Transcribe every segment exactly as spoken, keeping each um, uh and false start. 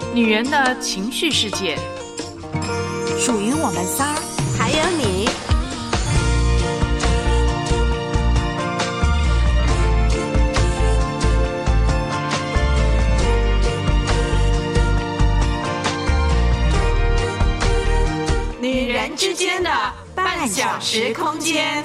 女人的情绪世界， 属于我们仨， 还有你。 女人之间的半小时空间。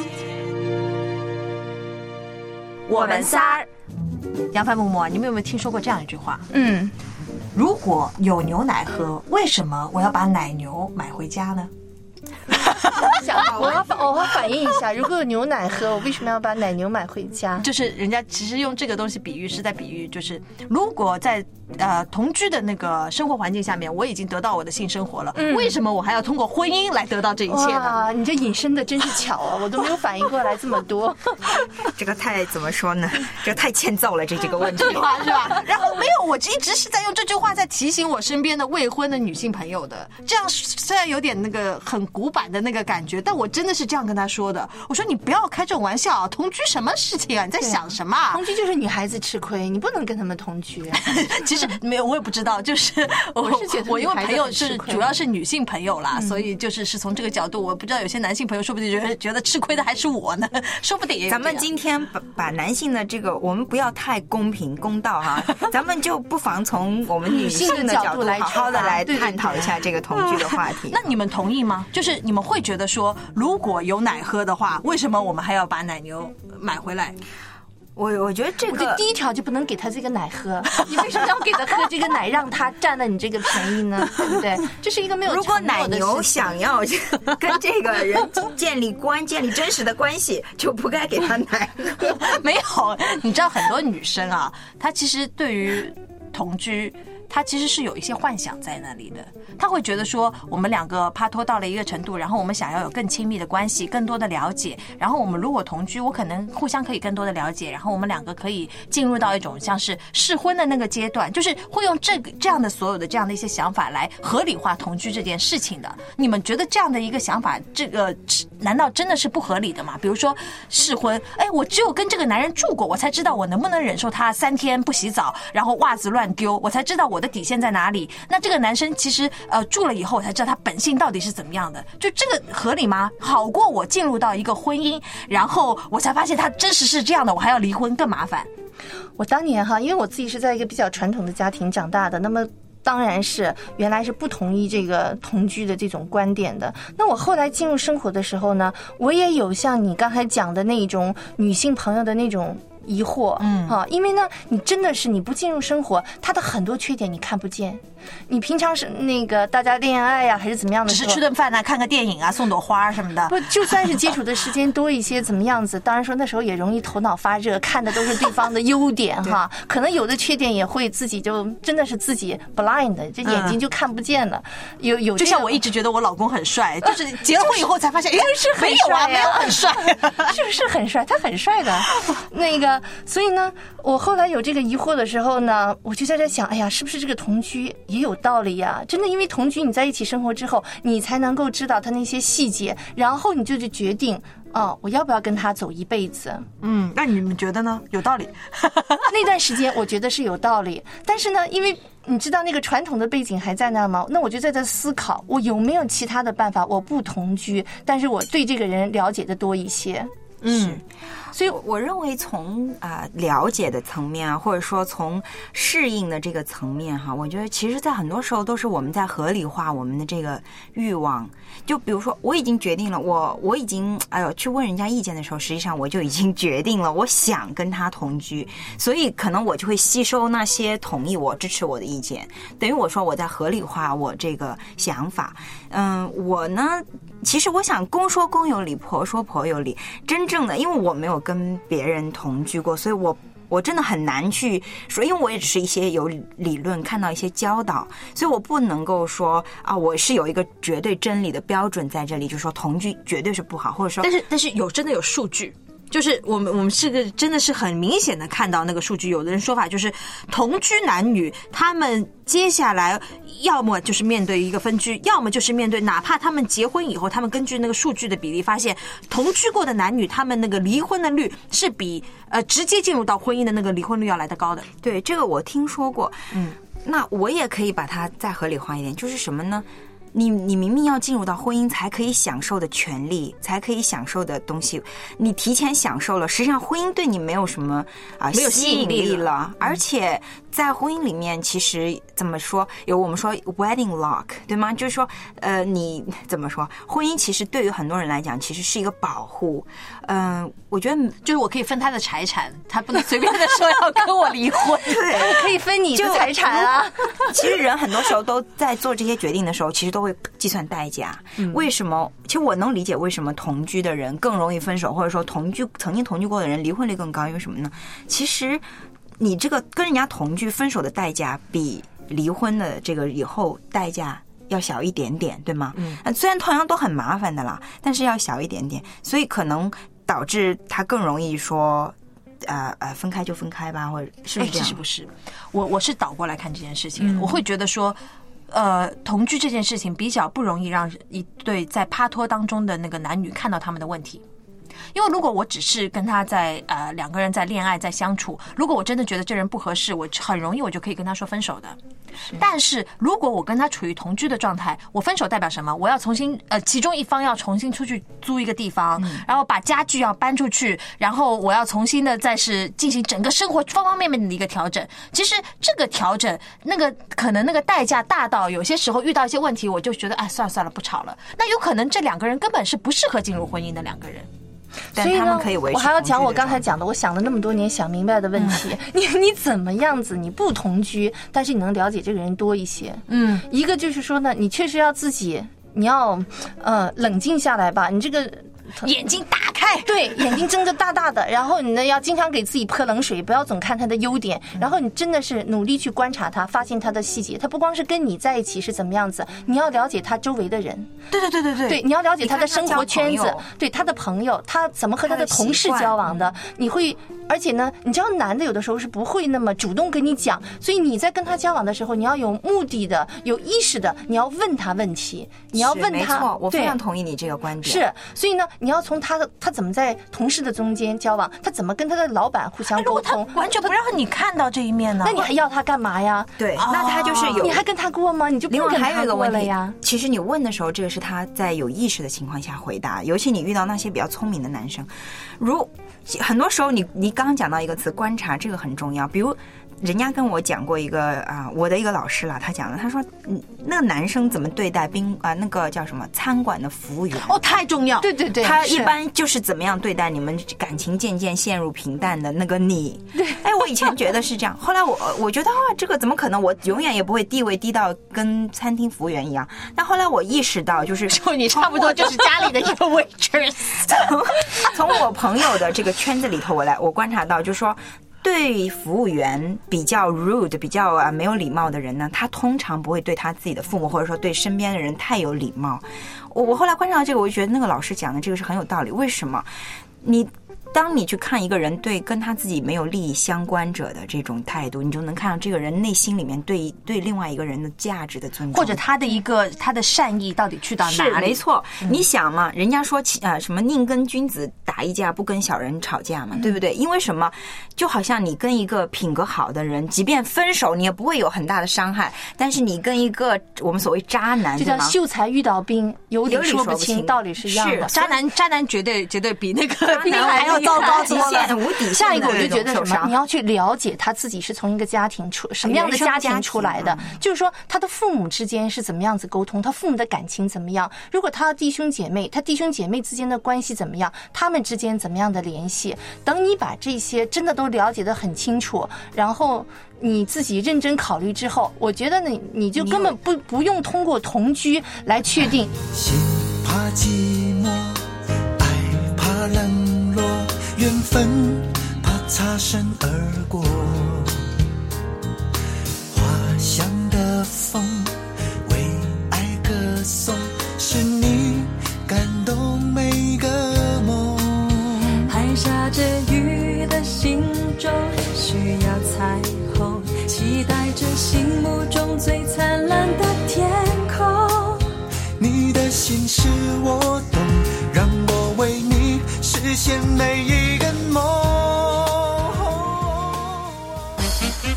我们仨。杨帆嬷嬷，你们有没有听说过这样一句话？ 嗯， 如果有牛奶喝，为什么我要把奶牛买回家呢？ 我要反我要反映一下，如果有牛奶喝，我为什么要把奶牛买回家？ 就是人家其实用这个东西比喻，是在比喻，就是如果在呃同居的那个生活环境下面，我已经得到我的性生活了，嗯、为什么我还要通过婚姻来得到这一切呢？ 哇，你这引申的真是巧啊，我都没有反应过来这么多。 这个太怎么说呢？这个太欠揍了，这几个问题是吧？是吧？然后没有，我一直是在用这句话在提醒我身边的未婚的女性朋友的。这样虽然有点那个很古板的那个感觉，但我真的是这样跟他说的。我说你不要开这种玩笑啊，同居什么事情啊？你在想什么、啊？ 同居就是女孩子吃亏，你不能跟他们同居。 其实没有，我也不知道，就是我我是觉得我因为朋友是主要是女性朋友啦，嗯、所以就是是从这个角度，我不知道有些男性朋友说不定觉得觉得吃亏的还是我呢，说不定。 咱们今天把把男性的这个，我们不要太公平公道哈，咱们就不妨从我们女性的角度来好好的来探讨一下这个同居的话题。 那你们同意吗？就是你们会觉得说，如果有奶喝的话，为什么我们还要把奶牛买回来？ 我我觉得这个， 第一条就不能给他这个奶喝，你为什么要给他喝这个奶，让他占了你这个便宜呢？对不对？这是一个没有。 如果奶牛想要跟这个人建立关、建立真实的关系，就不该给他奶喝。 没有，你知道很多女生啊，她其实对于同居，她其实是有一些幻想在那里的。她会觉得说，我们两个帕托到了一个程度，然后我们想要有更亲密的关系，更多的了解。然后我们如果同居，我可能互相可以更多的了解，然后我们两个可以进入到一种像是适婚的那个阶段，就是会用这个这样的所有的这样的一些想法来合理化同居这件事情的。你们觉得这样的一个想法，这个难道真的是不合理的吗？比如说适婚，哎，我只有跟这个男人住过，我才知道我能不能忍受他三天不洗澡，然后袜子乱丢，我才知道我的底线在哪里。那这个男生其实呃住了以后，我才知道他本性到底是怎么样的。就这个合理吗？好过我进入到一个婚姻，然后我才发现他真实是这样的，我还要离婚更麻烦。 我当年哈，因为我自己是在一个比较传统的家庭长大的，那么当然是原来是不同意这个同居的这种观点的。那我后来进入生活的时候呢，我也有像你刚才讲的那种女性朋友的那种疑惑，嗯，哈，因为呢，你真的是你不进入生活，他的很多缺点你看不见。你平常是那个大家恋爱呀、啊，还是怎么样的时候， 只是吃顿饭啊，看个电影啊，送朵花什么的。 不，就算是接触的时间多一些，怎么样子？当然说那时候也容易头脑发热，看的都是对方的优点哈。可能有的缺点也会自己就真的是自己 blind， 这眼睛就看不见了。嗯、有有、这个， 就像我一直觉得我老公很帅，就是结了婚以后才发现，哎、 就是很帅、啊， 没有啊，没有很帅， 是不是很帅？他很帅的。那个，所以呢，我后来有这个疑惑的时候呢，我就在这想，哎呀，是不是这个同居也有道理呀？真的，因为同居你在一起生活之后，你才能够知道他那些细节，然后你就去决定，哦，我要不要跟他走一辈子？ 嗯，那你们觉得呢？有道理？ 那段时间我觉得是有道理，但是呢，因为你知道那个传统的背景还在那吗？那我就在这思考，我有没有其他的办法？我不同居，但是我对这个人了解的多一些。 嗯，所以我认为从啊、呃、了解的层面啊，或者说从适应的这个层面哈，我觉得其实在很多时候都是我们在合理化我们的这个欲望。就比如说，我已经决定了，我我已经哎呦去问人家意见的时候，实际上我就已经决定了，我想跟他同居，所以可能我就会吸收那些同意我、支持我的意见，等于我说我在合理化我这个想法。嗯，我呢，其实我想公说公有理，婆说婆有理，真正的，因为我没有跟别人同居过，所以我我真的很难去说，因为我也只是一些有理论看到一些教导，所以我不能够说啊，我是有一个绝对真理的标准在这里，就是说同居绝对是不好，或者说， 但是但是有真的有数据。就是我们我们是个真的是很明显的看到那个数据，有的人说法就是同居男女他们接下来要么就是面对一个分居，要么就是面对哪怕他们结婚以后，他们根据那个数据的比例发现，同居过的男女他们那个离婚的率是比呃直接进入到婚姻的那个离婚率要来得高的。 对，这个我听说过。嗯。 那我也可以把它再合理化一点，就是什么呢？你你明明要进入到婚姻才可以享受的权利，才可以享受的东西，你提前享受了，实际上婚姻对你没有什么啊、呃、 没有吸引力了， 吸引力了而且在婚姻里面，其实怎么说，有我们说 wedding lock 对吗？就是说，呃，你怎么说，婚姻其实对于很多人来讲，其实是一个保护。嗯、呃，我觉得就是我可以分他的财产，他不能随便的说要跟我离婚。 对， 我可以分你的财产啊。 其实人很多时候都在做这些决定的时候，其实都会计算代价。嗯、为什么？其实我能理解为什么同居的人更容易分手，或者说同居曾经同居过的人离婚率更高，因为什么呢？其实你这个跟人家同居分手的代价比离婚的这个以后代价要小一点点，对吗？嗯，虽然同样都很麻烦的啦，但是要小一点点，所以可能导致他更容易说，呃呃，分开就分开吧，或者是不是这样？ 其实不是，我我是倒过来看这件事情，嗯、我会觉得说。呃，同居这件事情比较不容易让一对在帕托当中的那个男女看到他们的问题。因为如果我只是跟他在呃两个人在恋爱在相处，如果我真的觉得这人不合适，我很容易我就可以跟他说分手的。但是如果我跟他处于同居的状态，我分手代表什么？我要重新呃其中一方要重新出去租一个地方，嗯、然后把家具要搬出去，然后我要重新的再是进行整个生活方方面面的一个调整。其实这个调整那个可能那个代价大到有些时候遇到一些问题，我就觉得哎算了算了不吵了。那有可能这两个人根本是不适合进入婚姻的两个人。 所以呢，我还要讲我刚才讲的，我想了那么多年想明白的问题。嗯、你你怎么样子？你不同居，但是你能了解这个人多一些。嗯，一个就是说呢，你确实要自己，你要呃冷静下来吧。你这个眼睛打开， 对，眼睛睁着大大的，然后你呢要经常给自己泼冷水，不要总看他的优点，然后你真的是努力去观察他，发现他的细节。他不光是跟你在一起是怎么样子，你要了解他周围的人。 对对对对对， 对，你要了解他的生活圈子，对他的朋友，他怎么和他的同事交往的，你会。而且呢，你知道男的有的时候是不会那么主动跟你讲，所以你在跟他交往的时候，你要有目的的、有意识的，你要问他问题，你要问他。 没错，我非常同意你这个观点。 是，所以呢，你要从他他怎么在同事的中间交往，他怎么跟他的老板互相沟通， 完全不让你看到这一面呢？ 那你还要他干嘛呀？ 对，哦、那他就是有， 你还跟他过吗？你就不跟他过了呀。 其实你问的时候，这个是他在有意识的情况下回答，尤其你遇到那些比较聪明的男生，如。很多时候你你刚刚讲到一个词观察，这个很重要。比如人家跟我讲过一个啊，我的一个老师啦，他讲了，他说嗯，那个男生怎么对待宾啊、呃，那个叫什么餐馆的服务员哦，太重要。 对对对， 他一般就是怎么样对待你们感情渐渐陷入平淡的那个你。 对， 哎，我以前觉得是这样，后来我我觉得啊，这个怎么可能？我永远也不会地位低到跟餐厅服务员一样。但后来我意识到，就是说你差不多就是家里的一个 waitress。 从从我朋友的这个圈子里头，我来我观察到，就是说。对服务员比较 rude 比较啊没有礼貌的人呢，他通常不会对他自己的父母或者说对身边的人太有礼貌。我我后来观察到这个，我就觉得那个老师讲的这个是很有道理。为什么？你当你去看一个人对跟他自己没有利益相关者的这种态度，你就能看到这个人内心里面对对另外一个人的价值的尊重， 或者他的一个他的善意到底去到哪里？ 是没错。嗯、你想嘛，人家说啊、呃、什么宁跟君子打一架，不跟小人吵架嘛，对不对？因为什么？就好像你跟一个品格好的人，即便分手，你也不会有很大的伤害。但是你跟一个我们所谓渣男， 就叫秀才遇到兵，有理说不清，道理是一样的。 渣男渣男绝对绝对比那个兵还要糟糕极限无底。 下一个我就觉得什么，你要去了解他自己是从一个家庭出什么样的家庭出来的，就是说他的父母之间是怎么样子沟通，他父母的感情怎么样，如果他弟兄姐妹，他弟兄姐妹之间的关系怎么样，他们之间怎么样的联系，等你把这些真的都了解得很清楚，然后你自己认真考虑之后，我觉得你你就根本不不用通过同居来确定。 心怕寂寞，爱怕冷落，缘分怕擦身而过，花香的风为爱歌颂，是你感动每个梦。 还下着雨的心中需要彩虹，期待着心目中最灿烂的天空。 你的心事我懂，让我为你实现每一个梦。 你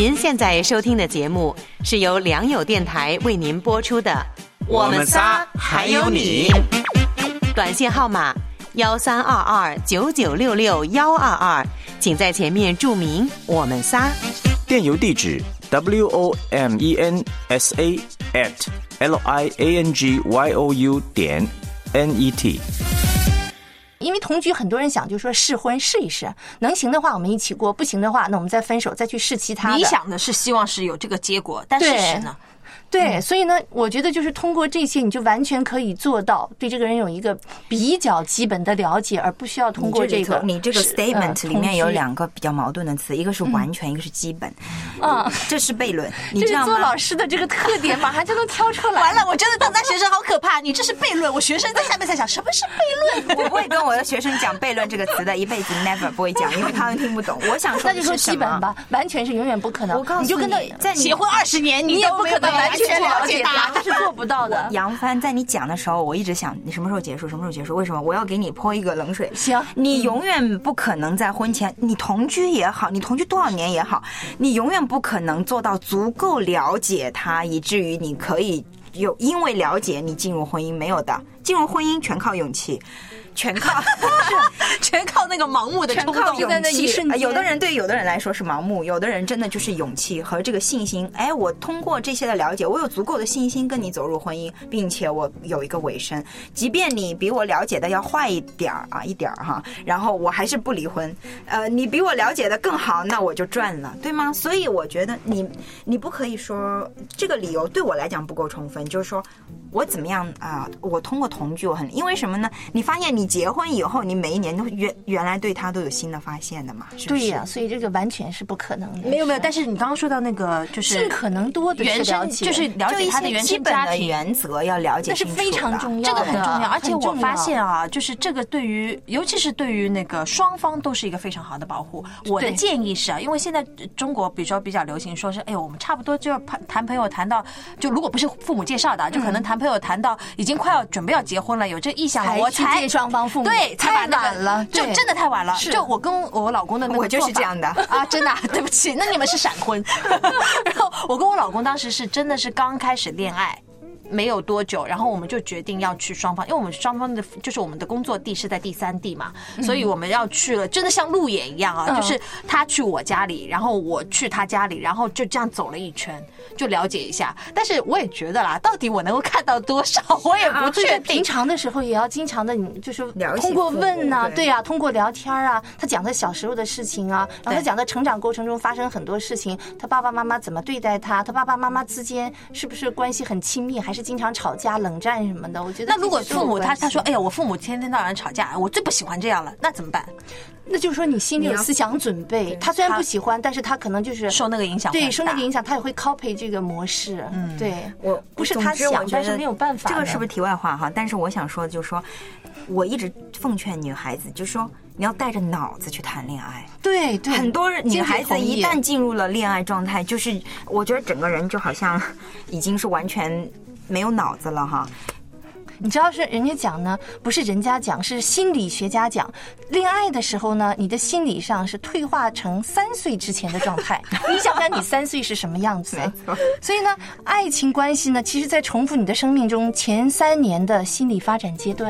您现在收听的节目是由良友电台为您播出的《我们仨还有你》，短信号码幺三二二九九六六幺二二，请在前面注明“我们仨”。 电邮地址 w o m e n s a at l i a n g y o u 点 n e t。 因为同居，很多人想就说试婚试一试，能行的话我们一起过，不行的话那我们再分手，再去试其他的。 理想的是希望是有这个结果，但事实呢？ 对，所以呢，我觉得就是通过这些，你就完全可以做到对这个人有一个比较基本的了解，而不需要通过这个。 你这个 statement 里面有两个比较矛盾的词，一个是完全，一个是基本。啊，这是悖论，你知道吗？ 这是做老师的这个特点，马上就能挑出来。 完了，我觉得当大学生好可怕。你这是悖论，我学生在下面在想什么是悖论。 我不会跟我的学生讲悖论这个词的，一辈子 never 不会讲，因为他们听不懂。我想说的是什么？ 那就说基本吧，完全是永远不可能。 我告诉你， 你就跟他在结婚二十年，你都不可能完全了解他。 这是做不到的。 杨帆，在你讲的时候，我一直想你什么时候结束，什么时候结束？为什么？我要给你泼一个冷水。 行， 你永远不可能在婚前，你同居也好，你同居多少年也好，你永远不可能做到足够了解他，以至于你可以有因为了解你进入婚姻。没有的，进入婚姻全靠勇气。全靠全靠那个盲目的冲动， 勇气。有的人对有的人来说是盲目，有的人真的就是勇气和这个信心。哎，我通过这些的了解，我有足够的信心跟你走入婚姻，并且我有一个尾声。即便你比我了解的要坏一点啊，一点哈，然后我还是不离婚。呃，你比我了解的更好，那我就赚了，对吗？所以我觉得你你不可以说这个理由对我来讲不够充分，就是说我怎么样啊、呃？我通过同居，我很因为什么呢？你发现你结婚以后，你每一年都原原来对他都有新的发现的嘛？是不是？ 对呀、啊，所以这个完全是不可能的。 没有没有，但是你刚刚说到那个，就是尽可能多的原生，就是了解他的原生家庭原则要了解清楚， 那是非常重要的，这个很重要。而且我发现啊， 嗯、 就是这个对于，尤其是对于那个双方都是一个非常好的保护。我的建议是啊，因为现在中国比如说比较流行说是，哎呦，我们差不多就要谈朋友谈到，就如果不是父母介绍的，就可能谈朋友谈到已经快要准备要结婚了，有这意向了，我才见双方父母。 对， 太晚了， 就真的太晚了。就我跟我老公的那个， 我就是这样的啊，真的、啊，对不起，那你们是闪婚。然后我跟我老公当时是真的是刚开始恋爱。没有多久，然后我们就决定要去双方，因为我们双方的就是我们的工作地是在第三地嘛，嗯、所以我们要去了，真的像路演一样啊，嗯、就是他去我家里，然后我去他家里，然后就这样走了一圈，就了解一下。但是我也觉得啦，到底我能够看到多少，我也不确定。 平常的时候也要经常的，你就是通过问呐、啊，对呀、啊，通过聊天啊，他讲他小时候的事情啊，然后他讲他成长过程中发生很多事情，他爸爸妈妈怎么对待他，他爸爸妈妈之间是不是关系很亲密，还是经常吵架、冷战什么的？我觉得那如果父母他他说，哎呀，我父母天天到晚吵架，我最不喜欢这样了，那怎么办？ 那就是说你心里有思想准备，他虽然不喜欢，但是他可能就是受那个影响， 对，受那个影响，他也会 copy 这个模式。嗯，对， 我不是他想，但是没有办法。 这个是不是题外话哈？但是我想说的就是说，我一直奉劝女孩子，就是说你要带着脑子去谈恋爱。 对对， 很多女孩子一旦进入了恋爱状态，就是我觉得整个人就好像已经是完全没有脑子了哈。 你知道是人家讲呢，不是人家讲，是心理学家讲，恋爱的时候呢，你的心理上是退化成三岁之前的状态。你想想你三岁是什么样子？所以呢，爱情关系呢，其实在重复你的生命中前三年的心理发展阶段。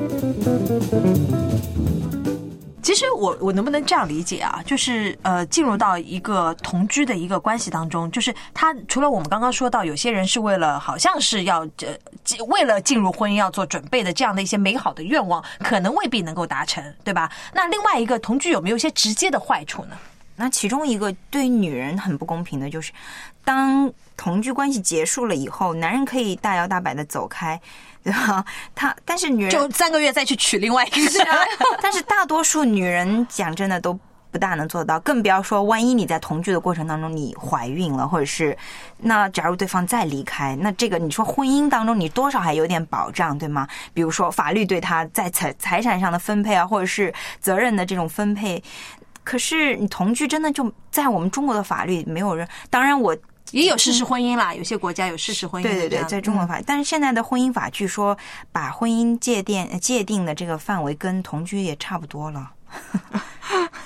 其实我我能不能这样理解啊？就是呃，进入到一个同居的一个关系当中，就是他除了我们刚刚说到，有些人是为了好像是要呃为了进入婚姻要做准备的这样的一些美好的愿望，可能未必能够达成，对吧？那另外一个同居有没有一些直接的坏处呢？ 那其中一个对女人很不公平的就是，当同居关系结束了以后，男人可以大摇大摆的走开。对吧？他但是女人就三个月再去娶另外一个人， 但是大多数女人讲真的都不大能做到，更不要说万一你在同居的过程当中你怀孕了，或者是那假如对方再离开，那这个你说婚姻当中你多少还有点保障，对吗？比如说法律对他在财财产上的分配啊，或者是责任的这种分配。可是你同居真的就在我们中国的法律没有人，当然我。 也有事实婚姻啦，有些国家有事实婚姻。 对对对，在中国法，嗯、但是现在的婚姻法据说把婚姻界定界定的这个范围跟同居也差不多了。 那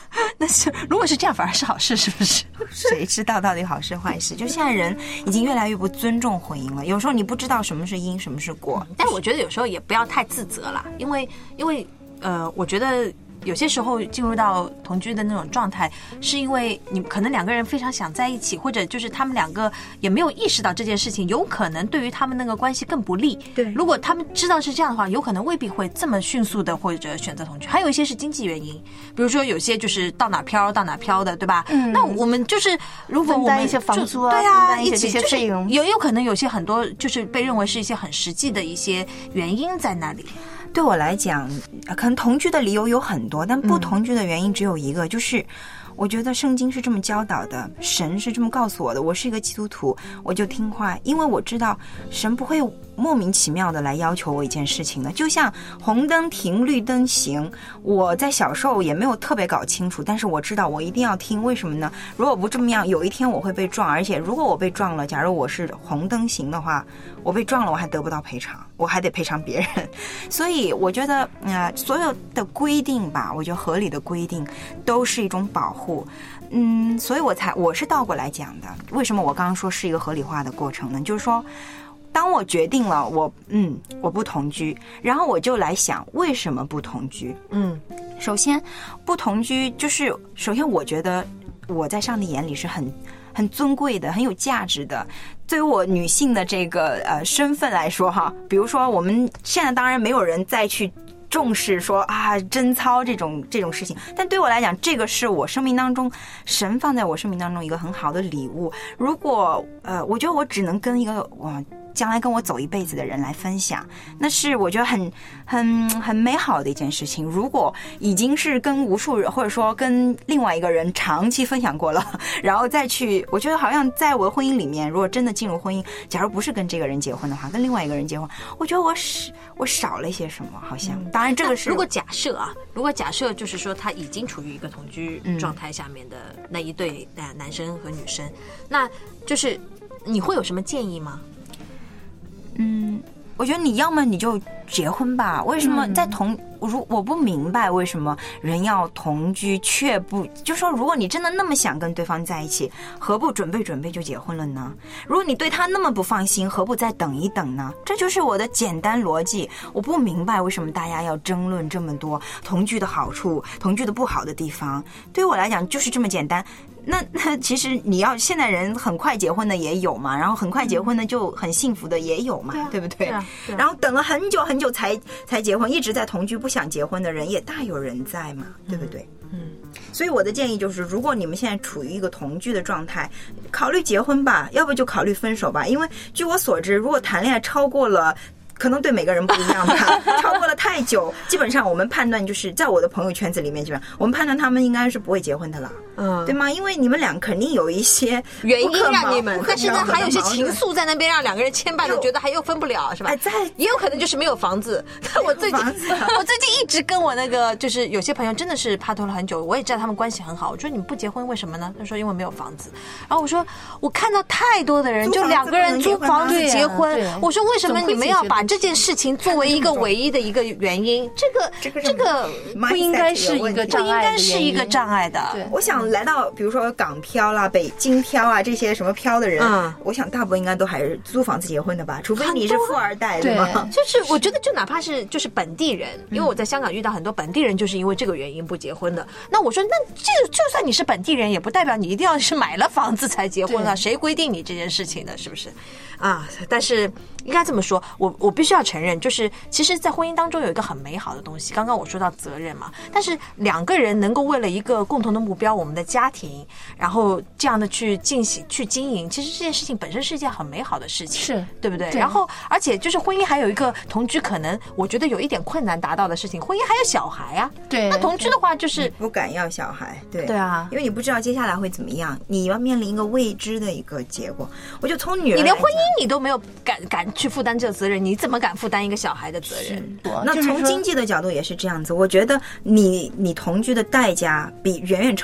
是如果是这样，反而是好事，是不是？ 谁知道到底好事坏事？就现在人已经越来越不尊重婚姻了，有时候你不知道什么是因，什么是果。 但我觉得有时候也不要太自责啦，因为因为呃，我觉得。有些时候进入到同居的那种状态，是因为你可能两个人非常想在一起，或者就是他们两个也没有意识到这件事情，有可能对于他们那个关系更不利。 对， 如果他们知道是这样的话，有可能未必会这么迅速的或者选择同居。还有一些是经济原因，比如说有些就是到哪飘到哪飘的，对吧？嗯，那我们就是如果我们分担一些房租啊， 对啊， 分担一些这些费用， 也有可能有些很多就是被认为是一些很实际的一些原因在那里。 对我来讲，可能同居的理由有很多，但不同居的原因只有一个，嗯、就是我觉得圣经是这么教导的，神是这么告诉我的，我是一个基督徒，我就听话，因为我知道神不会莫名其妙的来要求我一件事情的。就像红灯停，绿灯行，我在小时候也没有特别搞清楚，但是我知道我一定要听，为什么呢？如果不这么样，有一天我会被撞，而且如果我被撞了，假如我是红灯行的话，我被撞了，我还得不到赔偿，我还得赔偿别人。所以我觉得，呃，所有的规定吧，我觉得合理的规定都是一种保护。嗯，所以我才我是倒过来讲的。为什么我刚刚说是一个合理化的过程呢？就是说，当我决定了我嗯我不同居，然后我就来想为什么不同居。嗯，首先不同居就是首先我觉得我在上帝眼里是很很尊贵的，很有价值的。对于我女性的这个呃身份来说哈，比如说我们现在当然没有人再去重视说啊贞操这种这种事情，但对我来讲，这个是我生命当中神放在我生命当中一个很好的礼物。如果呃，我觉得我只能跟一个我将来跟我走一辈子的人来分享，那是我觉得很很很美好的一件事情。如果已经是跟无数人或者说跟另外一个人长期分享过了，然后再去，我觉得好像在我的婚姻里面，如果真的进入婚姻，假如不是跟这个人结婚的话，跟另外一个人结婚，我觉得我少我少了一些什么，好像。当然这个是如果假设啊，如果假设就是说他已经处于一个同居状态下面的那一对男男生和女生，那就是你会有什么建议吗？ 嗯，我觉得你要么你就结婚吧。为什么在同如我不明白为什么人要同居却不就说，如果你真的那么想跟对方在一起，何不准备准备就结婚了呢？如果你对他那么不放心，何不再等一等呢？这就是我的简单逻辑。我不明白为什么大家要争论这么多同居的好处，同居的不好的地方。对于我来讲就是这么简单。那那其实你要现在人很快结婚的也有嘛，然后很快结婚的就很幸福的也有嘛，嗯、对不对？对啊对啊、然后等了很久很久才才结婚，一直在同居不想结婚的人也大有人在嘛，对不对？嗯，所以我的建议就是，如果你们现在处于一个同居的状态，考虑结婚吧，要不就考虑分手吧。因为据我所知，如果谈恋爱超过了。可能对每个人不一样吧，超过了太久，基本上我们判断就是在我的朋友圈子里面，基本上我们判断他们应该是不会结婚的了，嗯，对吗？因为你们俩肯定有一些原因让你们，但是呢，还有一些情愫在那边让两个人牵绊的，觉得还又分不了，是吧？在也有可能就是没有房子。但我最近我最近一直跟我那个就是有些朋友真的是拍拖了很久，我也知道他们关系很好。我说你们不结婚为什么呢？他说因为没有房子。然后我说我看到太多的人就两个人租房子结婚，我说为什么你们要把这件事情作为一个唯一的一个原因，这个这个这个不应该是一个障碍的， 不应该是一个障碍的。 我想来到比如说港漂啦、北京漂啊这些什么漂的人，嗯，我想大部分应该都还是租房子结婚的吧，除非你是富二代，对吗？ 就是我觉得就哪怕是就是本地人，因为我在香港遇到很多本地人就是因为这个原因不结婚的。那我说那这就算你是本地人，也不代表你一定要是买了房子才结婚啊，谁规定你这件事情的，是不是？啊，但是应该这么说，我我必须要承认，就是其实，在婚姻当中有一个很美好的东西。刚刚我说到责任嘛，但是两个人能够为了一个共同的目标，我们的家庭，然后这样的去进行去经营，其实这件事情本身是一件很美好的事情， 是对不对？ 对。 然后，而且就是婚姻还有一个同居，可能我觉得有一点困难达到的事情，婚姻还有小孩啊。 对。 那同居的话，就是不敢要小孩，对对啊， 因为你不知道接下来会怎么样，你要面临一个未知的一个结果。我就从女儿， 你连婚姻你都没有敢敢去负担这个责任，你怎么敢负担一个小孩的责任？ 那从经济的角度也是这样子，我觉得你你同居的代价比远远超过你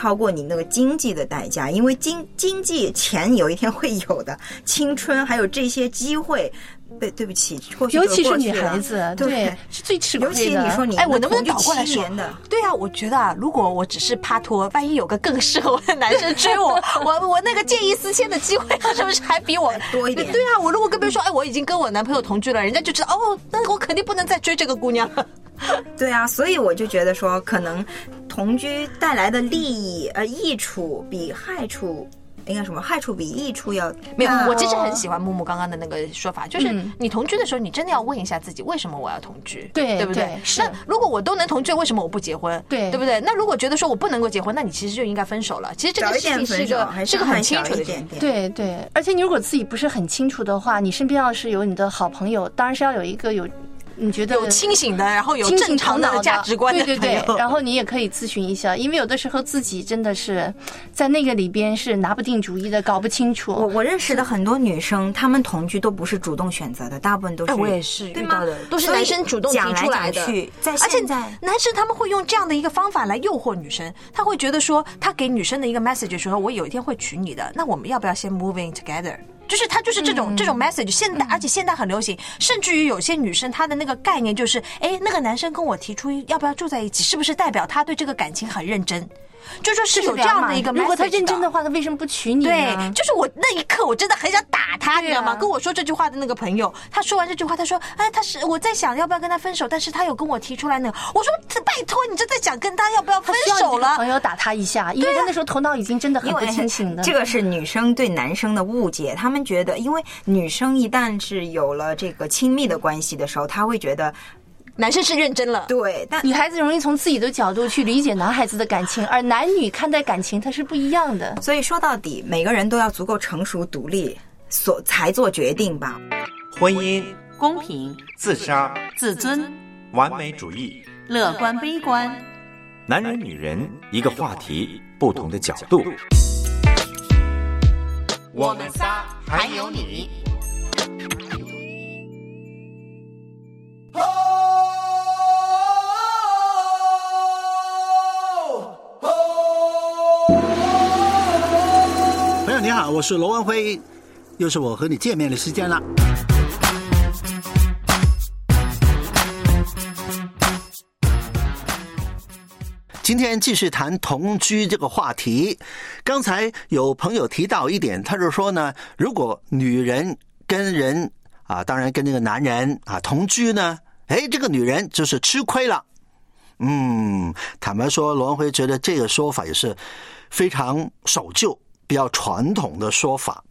那个经济的代价，因为经经济钱有一天会有的，青春还有这些机会。对，对不起， 尤其是女孩子， 对， 对是最吃亏的。 尤其你说你， 哎，我能不能倒过来说？ 的对啊，我觉得啊，如果我只是帕托，万一有个更适合我的男生追我，我我那个见异思迁的机会是不是还比我多一点？ 对啊，我如果跟别人说，哎，我已经跟我男朋友同居了，人家就知道哦，那我肯定不能再追这个姑娘了。 对啊，所以我就觉得说，可能同居带来的利益呃益处比害处。应该什么害处比益处要没有？我其实很喜欢木木刚刚的那个说法，就是你同居的时候，你真的要问一下自己，为什么我要同居？ 对， 对不对？那如果我都能同居，为什么我不结婚？ 对， 对不对？那如果觉得说我不能够结婚，那你其实就应该分手了。其实这个事情是个是个很清楚的点。 对对，而且你如果自己不是很清楚的话，你身边要是有你的好朋友，当然是要有一个有。你觉得有清醒的，然后有正常的价值观的， 对对对，然后你也可以咨询一下，因为有的时候自己真的是在那个里边是拿不定主意的，搞不清楚。 我我认识的很多女生，她们同居都不是主动选择的，大部分都是。 哎，我也是遇到的，都是男生主动提出来的。 在而且男生他们会用这样的一个方法来诱惑女生，他会觉得说，他给女生的一个 message 说，我有一天会娶你的，那我们要不要先 moving together？就是他就是这种、嗯、这种 message， 现在而且现在很流行，甚至于有些女生她的那个概念就是，哎，那个男生跟我提出要不要住在一起，是不是代表他对这个感情很认真？就说是有这样的一个 message 的， 如果他认真的话，他为什么不娶你呢？ 对，就是我那一刻我真的很想打他，你知道吗？跟我说这句话的那个朋友，他说完这句话，他说，哎，他是我在想要不要跟他分手，但是他有跟我提出来那个，我说拜托，你就在想跟他要不要分手了？ 朋友打他一下，因为他那时候头脑已经真的很不清醒的。 这个是女生对男生的误解，他们觉得，因为女生一旦是有了这个亲密的关系的时候，她会觉得。 男生是认真了， 对，但女孩子容易从自己的角度去理解男孩子的感情，而男女看待感情它是不一样的。 所以说到底，每个人都要足够成熟独立，所才做决定吧。 婚姻、 公平、 自杀、 自尊、 完美主义、 乐观悲观， 男人女人一个话题，不同的角度。 我们仨还有你。 朋友你好，我是罗文辉，又是我和你见面的时间了。今天继续谈同居这个话题。刚才有朋友提到一点，他就说呢，如果女人跟人啊，当然跟那个男人啊同居呢，哎，这个女人就是吃亏了。嗯，坦白说，罗文辉觉得这个说法也是非常守旧、比较传统的说法。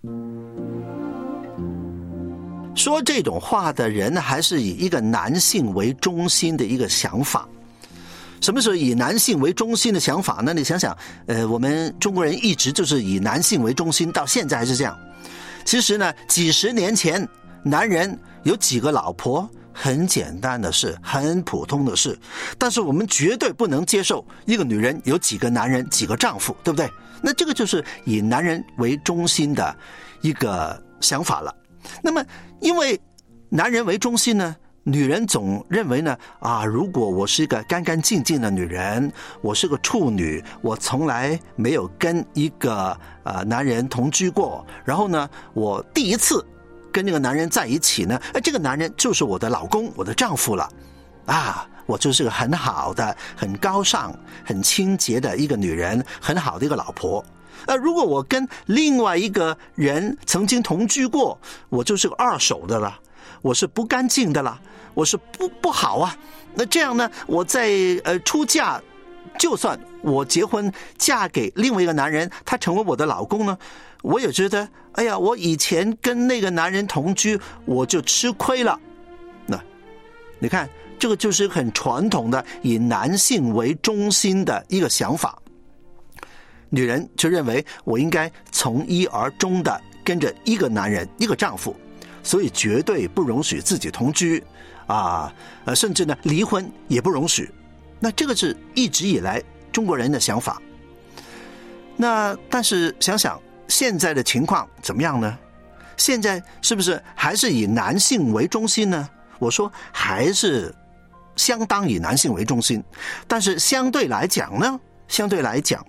说这种话的人还是以一个男性为中心的一个想法。什么时候以男性为中心的想法呢？你想想，呃，我们中国人一直就是以男性为中心，到现在还是这样。其实呢，几十年前，男人有几个老婆，很简单的事，很普通的事。但是我们绝对不能接受一个女人有几个男人，几个丈夫，对不对？那这个就是以男人为中心的一个想法了。那么，因为男人为中心呢，女人总认为呢，啊，如果我是一个干干净净的女人，我是个处女，我从来没有跟一个呃男人同居过，然后呢，我第一次跟这个男人在一起呢，这个男人就是我的老公，我的丈夫了，啊，我就是个很好的、很高尚、很清洁的一个女人，很好的一个老婆。呃，如果我跟另外一个人曾经同居过，我就是个二手的了，我是不干净的了，我是不不好啊。那这样呢，我在呃出嫁，就算我结婚嫁给另外一个男人，他成为我的老公呢，我也觉得，哎呀，我以前跟那个男人同居，我就吃亏了。那你看，这个就是很传统的以男性为中心的一个想法。女人就认为我应该从一而终的跟着一个男人，一个丈夫，所以绝对不容许自己同居啊，呃，甚至呢离婚也不容许。那这个是一直以来中国人的想法。那但是想想现在的情况怎么样呢？现在是不是还是以男性为中心呢？我说还是相当以男性为中心，但是相对来讲呢，相对来讲，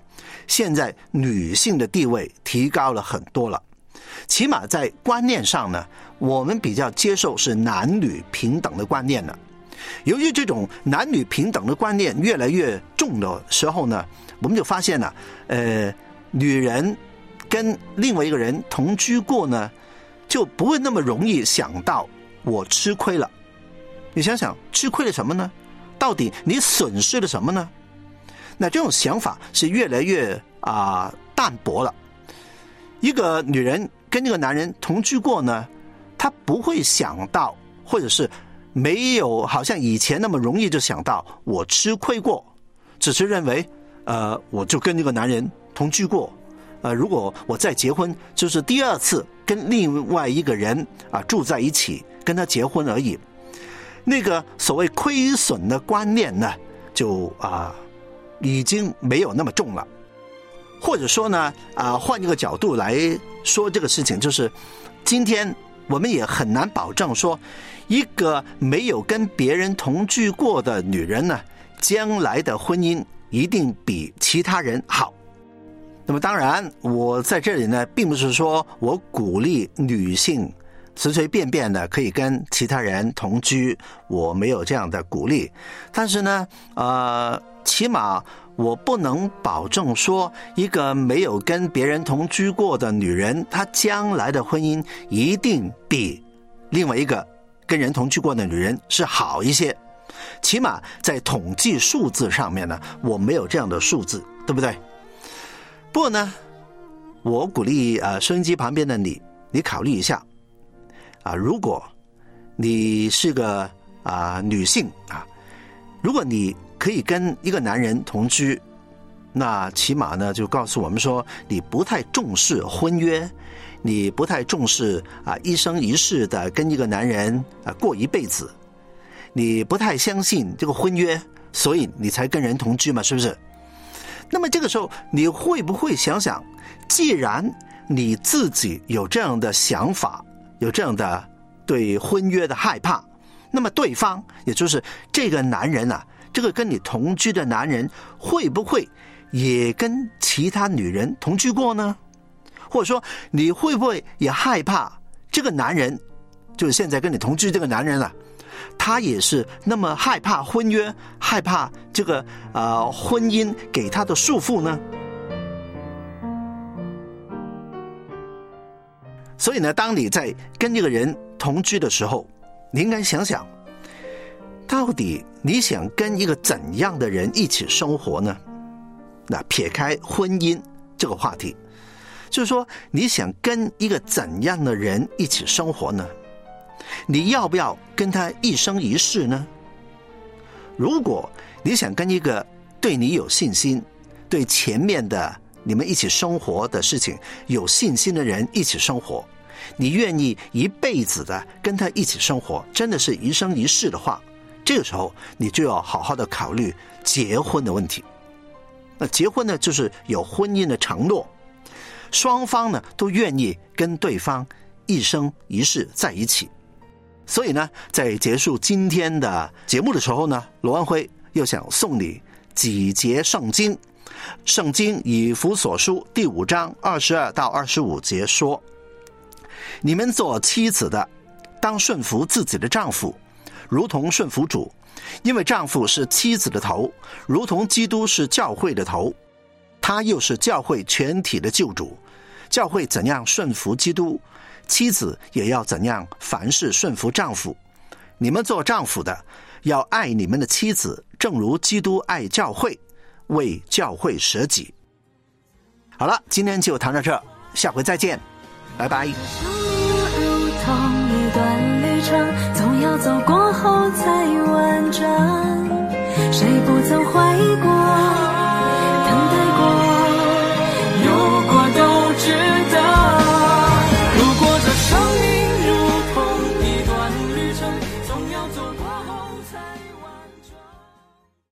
现在女性的地位提高了很多了，起码在观念上呢，我们比较接受是男女平等的观念了。由于这种男女平等的观念越来越重的时候呢，我们就发现了，呃，女人跟另外一个人同居过呢，就不会那么容易想到我吃亏了。你想想，吃亏了什么呢？到底你损失了什么呢？那这种想法是越来越啊、呃、淡薄了。一个女人跟一个男人同居过呢，她不会想到，或者是没有好像以前那么容易就想到我吃亏过，只是认为呃我就跟一个男人同居过，呃如果我再结婚，就是第二次跟另外一个人啊、呃、住在一起，跟他结婚而已。那个所谓亏损的观念呢，就啊、呃、已经没有那么重了。或者说呢啊、呃、换一个角度来说这个事情，就是今天我们也很难保证说，一个没有跟别人同居过的女人呢，将来的婚姻一定比其他人好。那么当然，我在这里呢，并不是说我鼓励女性随随便便的可以跟其他人同居，我没有这样的鼓励。但是呢，呃，起码我不能保证说，一个没有跟别人同居过的女人，她将来的婚姻一定比另外一个跟人同居过的女人是好一些。起码在统计数字上面呢，我没有这样的数字，对不对？不过呢，我鼓励呃收音机旁边的你，你考虑一下啊，如果你是个啊、呃、女性啊，如果你可以跟一个男人同居，那起码呢就告诉我们说，你不太重视婚约，你不太重视啊一生一世的跟一个男人啊过一辈子，你不太相信这个婚约，所以你才跟人同居嘛，是不是？那么这个时候你会不会想想，既然你自己有这样的想法，有这样的对婚约的害怕，那么对方也就是这个男人啊，这个跟你同居的男人会不会也跟其他女人同居过呢？或者说你会不会也害怕这个男人，就是现在跟你同居这个男人啊，他也是那么害怕婚约，害怕这个呃婚姻给他的束缚呢？所以呢，当你在跟这个人同居的时候，你应该想想，到底你想跟一个怎样的人一起生活呢？那撇开婚姻这个话题，就是说你想跟一个怎样的人一起生活呢？你要不要跟他一生一世呢？如果你想跟一个对你有信心，对前面的你们一起生活的事情有信心的人一起生活，你愿意一辈子的跟他一起生活，真的是一生一世的话，这个时候你就要好好的考虑结婚的问题。那结婚呢，就是有婚姻的承诺，双方呢都愿意跟对方一生一世在一起。所以呢，在结束今天的节目的时候呢，罗安辉又想送你几节圣经。圣经以弗所书第五章二十二到二十五节说：你们做妻子的，当顺服自己的丈夫，如同顺服主，因为丈夫是妻子的头，如同基督是教会的头，他又是教会全体的救主。教会怎样顺服基督，妻子也要怎样凡事顺服丈夫。你们做丈夫的，要爱你们的妻子，正如基督爱教会，为教会舍己。好了，今天就谈到这儿，下回再见，拜拜。 生命如同一段旅程，总要走过后才完整，谁不曾怀疑过